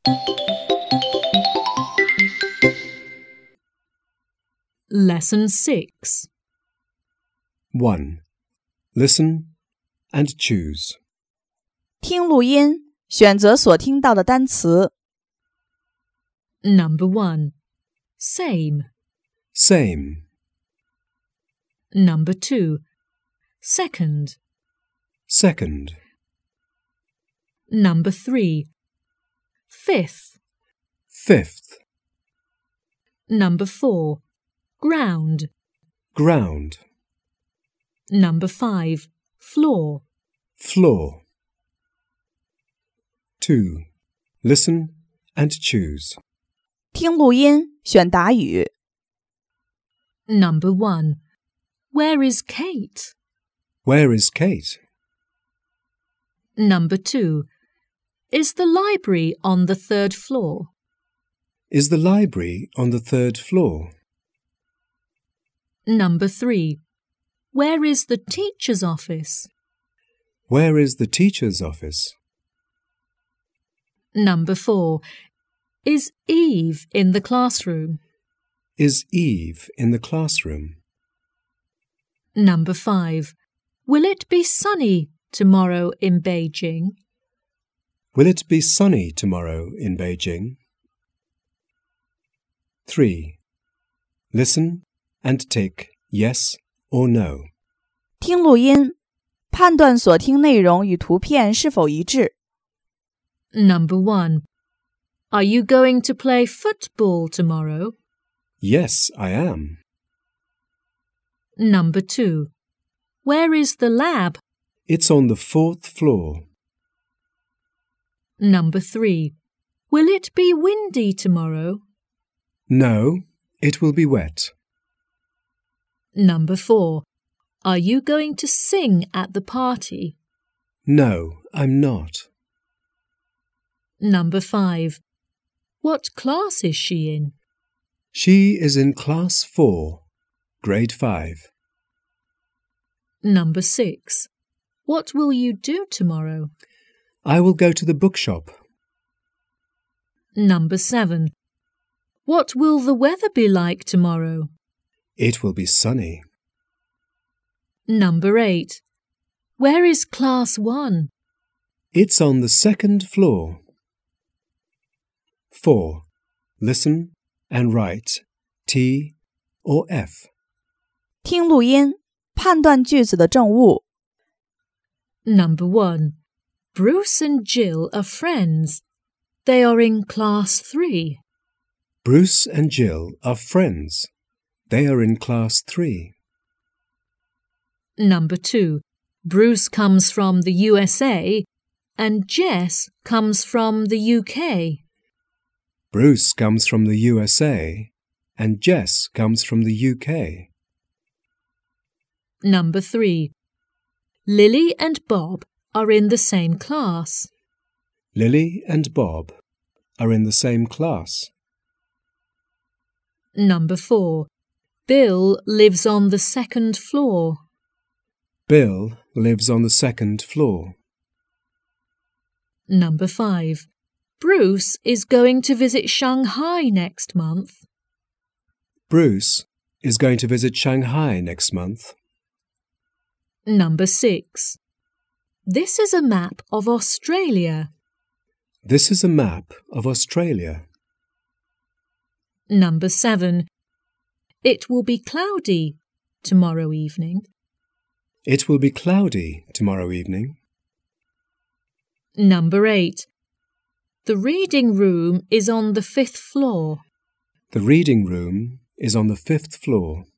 Lesson 6. 1. Listen and choose. 听录音，选择所听到的单词。 Number 1. Same. Same. Number 2. Second. Second. Number 3. Fifth. Fifth. Number 4. Ground. Ground. Number 5. Floor. Floor. 2. Listen and choose. 听录音，选答语。 Number 1. Where is Kate? Where is Kate? Number 2. Is the library on the 3rd floor? Is the library on the 3rd floor? Number 3. Where is the teacher's office? Where is the teacher's office? Number 4. Is Eve in the classroom? Is Eve in the classroom? Number 5. Will it be sunny tomorrow in Beijing? Will it be sunny tomorrow in Beijing? 3. Listen and tick yes or no. 听录音，判断所听内容与图片是否一致。 Number 1. Are you going to play football tomorrow? Yes, I am. Number 2. Where is the lab? It's on the 4th floor. Number 3. Will it be windy tomorrow? No, it will be wet. Number 4. Are you going to sing at the party? No, I'm not. Number 5. What class is she in? She is in class 4, grade 5. Number 6. What will you do tomorrow? I will go to the bookshop. Number 7. What will the weather be like tomorrow? It will be sunny. Number 8. Where is class 1? It's on the 2nd floor. 4. Listen and write T or F. 听录音，判断句子的正误。 Number 1. Bruce and Jill are friends. They are in class 3. Bruce and Jill are friends. They are in class 3. Number 2. Bruce comes from the USA and Jess comes from the UK. Bruce comes from the USA and Jess comes from the UK. Number 3. Lily and Bob are in the same class. Lily and Bob are in the same class. Number 4. Bill lives on the 2nd floor. Bill lives on the 2nd floor. Number 5. Bruce is going to visit Shanghai next month. Bruce is going to visit Shanghai next month. Number 6. This is a map of Australia. This is a map of Australia. Number 7. It will be cloudy tomorrow evening. It will be cloudy tomorrow evening. Number 8. The reading room is on the 5th floor. The reading room is on the 5th floor.